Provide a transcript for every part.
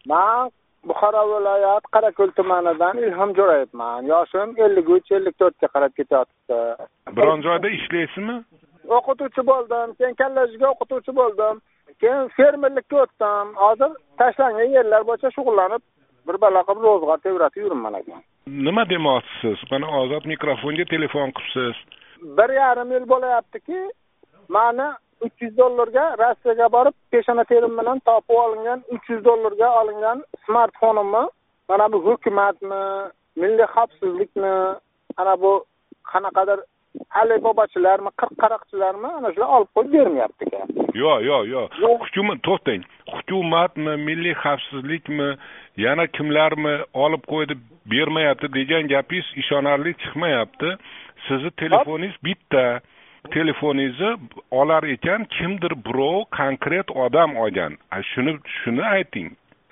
Men Buxoro viloyat Qarako'l tumanidan Ilhom Jo'rayevman. Yoshim 53-54 ga qarab ketyapti. Biron joyda ishlaysizmi? O'qituvchi bo'ldim, keyin kollejga o'qituvchi bo'ldim. Keyin fermerlikka o'tdim. Hozir tashlangan yerlar bo'yicha shug'ullanib, bir balo qilib ro'zg'or tebratib yuribman ekan. Nima demoqchisiz? Mana ozod mikrofonga telefon qilibsiz. 1,5 yil bo'layaptiki, meni $300 Rossiyaga borib, peshona terim bilan topib olingan $300 olingan smartfonimni mana bu hukumatni, milliy xavfsizlikni, ana bu qanaqadir Alibobachilarmi, qirq-qaraqchilarmi ana shular olib qo'yib bermayapti ekan. Yo'q. Hukumat to'xtang. Hukumatmi, milliy xavfsizlikmi, yana kimlarmi olib qo'ydi bermayapti degan gapingiz ishonarli chiqmayapti. Sizni telefoningiz bitta. Telefoningizni olar ekan kimdir birov konkret odam olgan. Shuni ayting.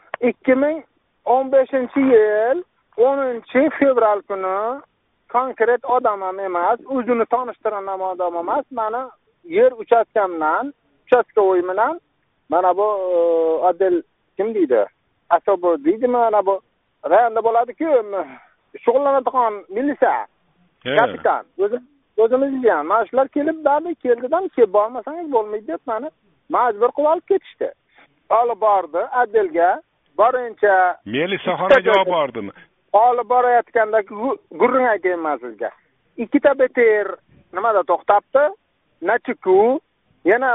2015-yil 10-fevral kuni konkret odam ham emas, o'zini tanishtirgan odam emas, meni yer uchastkamdan, uchastkovoy bilan mana bu Adel kim deydi? Asobo deydimi, mana bu rayonda bo'ladi-ku, shug'ullanadigan militsiya. Kapitan. O'zimiz ham mana shular keldidan kelib bormasangiz bo'lmaydi deb meni majbur qilib olib ketishdi. Olib bordi Adelga, borincha militsiyaxonaga olib bordimi? Olib borayotganda gurrung aytayman sizga. 2 ta beter nimada to'xtabdi? Nachiku, yana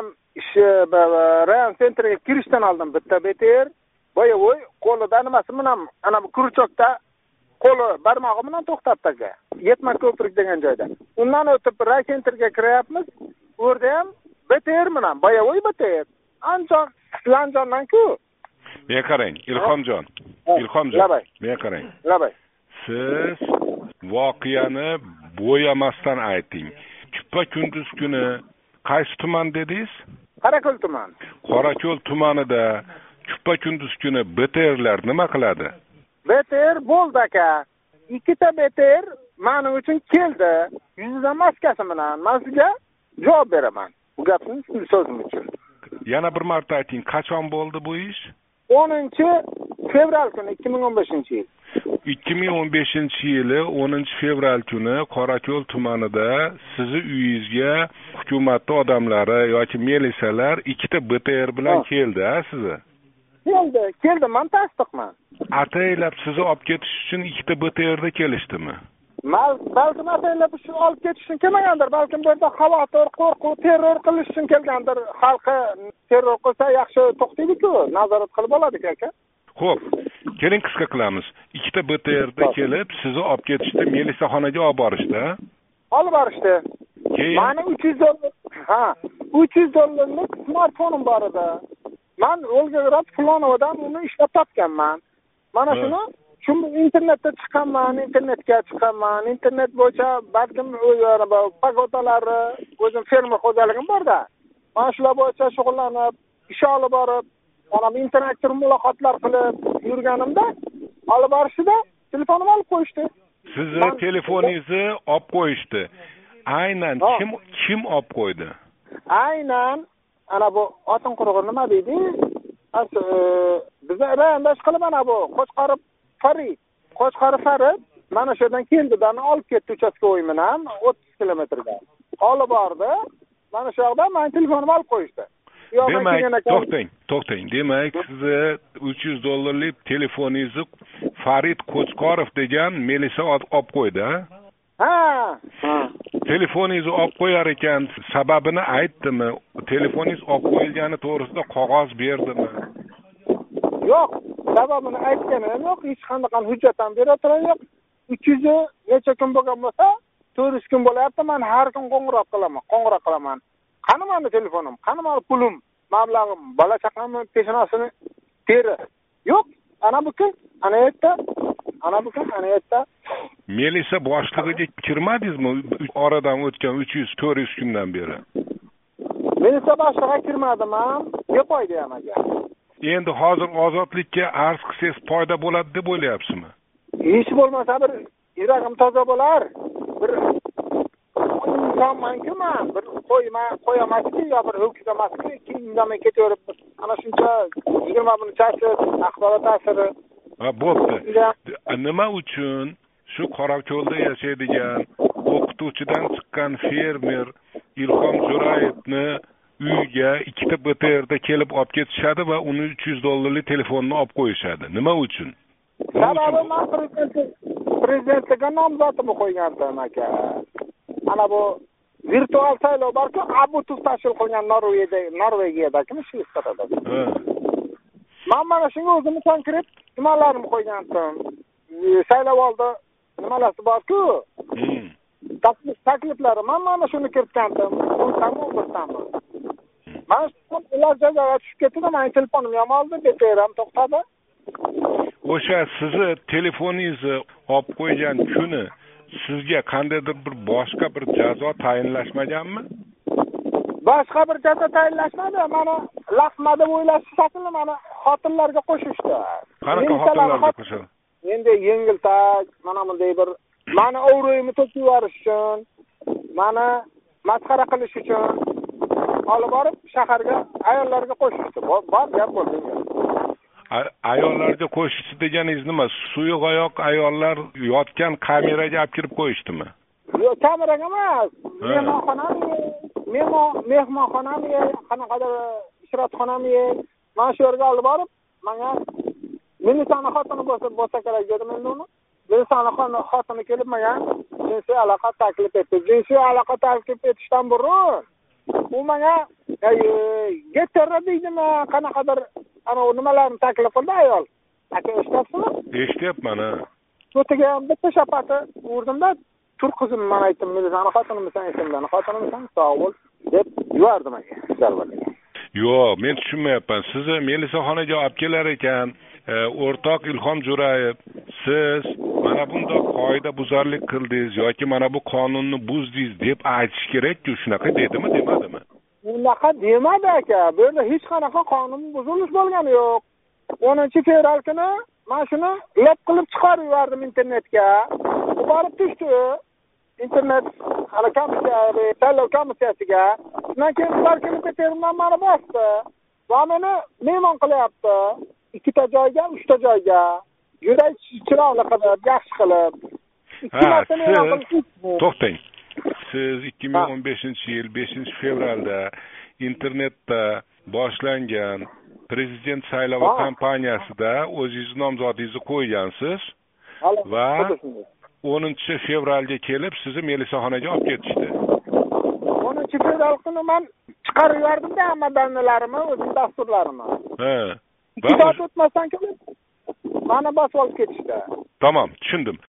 rayon sentriga kirishdan oldin bitta beter, boya-voy qo'lida nimasi bilan ana bu kurchokda qo'li barmog'i bilan to'xtabdi aka. Yetma ko'prik degan joyda. Undan o'tib rayon sentriga kiryapmiz. U yerda ham beter bilan, boya-voy beter. Lanjondan-ku. Men qarang, Ilhomjon. Men qarang. Siz voqeani bo'yamasdan ayting. Chupa kunduz kuni qaysi tuman dedingiz? Qarako'l tuman. Qorako'l tumanida chupa kunduz kuni beterlar nima qiladi? Beter bo'ldi aka. 2 ta beter men uchun keldi. Yuzidan maskasi bilan men sizga javob beraman. Bu gapni so'zim uchun. Yana bir marta ayting, qachon bo'ldi bu ish? 10-fevral kuni 2015-yil. 2015-yili 10-fevral kuni Qorako'l tumanida sizni uyingizga hukumat odamlari yoki militsiyalar 2 ta BTR bilan keldi, sizni. Keldi, men tasdiqman. Ataylab sizni olib ketish uchun 2 ta BTRda kelishdimi? Balkim ataylab shu olib ketish uchun kelmagandir, balkim bu yerda xavotir, qo'rquv, terror qilish uchun kelgandir. Xalqi terror qilsa yaxshi to'xtaydi-ku, nazorat qilib oladi aka. Xo'p, keling qisqa qilamiz. 2 ta BTRda kelib, sizni olib ketishdi, militsiyaxonaga olib borishdi. Olib borishdi. Meni $300 smartfonim bor edi. Men Volgograd Fulonovadan uni ishlab topganman. Mana shuni internetga chiqqanman, internet bo'yicha balkim pagodalari, o'zim fermer xo'jaligim bor-da. Mana shular bo'yicha shug'ullanib, ish olib borib, mana interaktiv muloqotlar qilib yurganimda olib borishdi, telefonimni olib qo'yishdi. Sizni telefoningizni olib qo'yishdi. Aynan kim olib qo'ydi? Aynan ana bu Otin qurug'i nima deydi? Bizni rayonda qilib mana bu Qo'chqorib Farid mana shu yerdan keldi, bani olib ketdi uchastkovoy bilan 30 kilometrga. Olib bordi. Mana shu yerda men telefonimni olib qo'yishdi. Demak, to'xtang. Demak, sizni $300 telefoningizni Farid Qo'chqorov degan militsiya olib qo'ydi, ha? Telefoningizni olib qo'yar ekan, sababini aytdimi? Telefoningiz olib qo'yilgani to'g'risida qog'oz berdimi? Yo'q, sababini aytganim yo'q, hech qanday hujjat ham berayotganim yo'q. 300 necha kun bo'lgan bo'lsa, 400 kun bo'layapti, men har kun qo'ng'iroq qilaman. Qani meni telefonim, qani meni pulim, mablag'im, bola chaqamni peshonasini teri. Yo'q, ana bu kun, ana yerda. Militsiya boshlig'iga kirmadingizmi? Oradan o'tgan 300-400 kundan beri. Militsiya boshlig'iga kirmadim ham, deb qo'ydi ham aka. Endi hozir ozodlikka arz qilsangiz foyda bo'ladi deb o'ylayapsizmi? Hech bo'lmasa bir yuragim toza bo'lar. Bir ishonmayman-ku men. Bir qo'yaman-ku, yo bir ho'kizaman-ku, keyin indamay ketaverib, ana shuncha 20 bin chashib, axborot ta'siri. Ha, bo'pti. Nima uchun shu Qorako'lda yashaydigan o'qituvchidan chiqqan fermer Ilhom Jo'rayevni uyiga ikkita BTRda kelib olib ketishadi va uni $300 telefonni olib qo'yishadi? Nima uchun? Sababi men prezidentlikka nomzodimni qo'ygandim aka. Ana bu virtual saylov borku, Abutov tashkil qilgan Norvegiyadagi Shveysariyada. Men mana shunga o'zimni konkret nimalarni qo'ygandim. Saylov oldi nimalasi borku? Takliflari men mana shuni kiritgandim. O'zimni men ular jazoga tushib ketdi, men telefonim ham oldi, BTRam to'xtadi. O'sha sizni telefoningizni olib qo'ygan kuni sizga qandaydir bir boshqa bir jazo tayinlashmaganmi? Boshqa bir jazo tayinlashmadi. Mana laqma deb o'ylashdi shekilli, mana xotinlarga qo'shishdi. Qanaqa xotinlarga qo'shadi? Endi yengiltak, mana bunday bir mani ovroyimni to'kib yuborish uchun, mana masxara qilish uchun olib borib shaharga ayollarga qo'shishdi. Bor gap bo'ldi. Ayollarga qo'shishdi deganingiz nima? Suyuq oyoq ayollar yotgan kameraga olib kirib qo'yishdimi? Yo'q, kameraga emas. Mehmonxonami, qanaqadir ishratxonami, mana shu yerga olib borib, menga milisani xotini bo'lsa kerak dedim endi uni. Milisani xotini kelib menga jinsiy aloqa taklif etdi. Jinsiy aloqa taklif etishdan burun u menga geterra deydimi, qanaqadir ana nimalarni taklif qildi ayol. Aka eshityapsizmi? Eshityapman, ha. To'tiga bitta shapati urdim-da, tur qizim, men aytdim, milisani xotinimisan, esimdan xotinimisan, sog' bo'l deb yubordim aka. Yo'q, men tushunmayapman. Sizni Melisaxonaga olib kelar ekan, o'rtoq Ilhom Jo'rayev, siz mana bunday qoida buzarlik qildingiz yoki mana bu qonunni buzdingiz deb aytish kerak-ku, shunaqa dedimi, demadimi? Unaqa demadi aka. Bu yerda hech qanaqa qonun buzilish bo'lgani yo'q. 10-fevral kuni men shuni lop qilib chiqarib yubordim internetga. Borib tushdi. Internet saylov komissiyasiga. Shundan keyin ular kelib terminal mani bosdi. Va meni mehmon qilyapti. 2 ta joyga, 3 ta joyga. Juda chiroyli qilib, yaxshi qilib. To'xtang. Siz 2015-yil 5-fevralda internetda boshlangan prezident saylovi kampaniyasida o'zingiz nomzodingizni qo'ygansiz va 10-fevralga kelib sizni Melisaxonaga olib ketishdi. 10-fevral kuni men chiqarib yubordim-da hamma danlarimni, o'zim dasturlarimni. Ha. Va o'tmasdan kelib meni bosib olib ketishdi. Tamam, tushundim.